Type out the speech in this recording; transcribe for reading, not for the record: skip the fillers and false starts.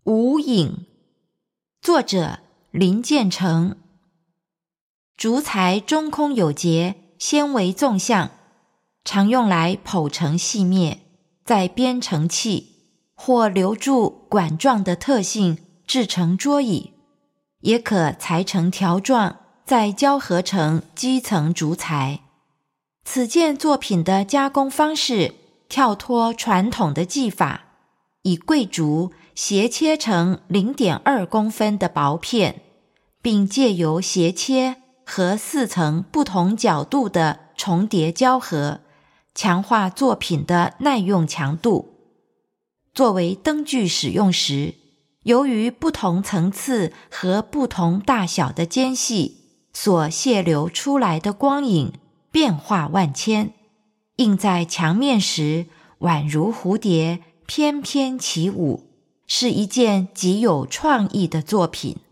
无影，作者林建成。竹材中空有节，纤维纵向，常用来剖成细篾，再编成器，或留住管状的特性，制成桌椅，也可裁成条状，再交合成基层竹材。此件作品的加工方式跳脱传统的技法，以桂竹斜切成 0.2 公分的薄片，并借由斜切和4层不同角度的重叠交合，强化作品的耐用强度。作为灯具使用时，由于不同层次和不同大小的间隙所泄流出来的光影变化万千，映在墙面时宛如蝴蝶翩翩起舞，是一件极有创意的作品。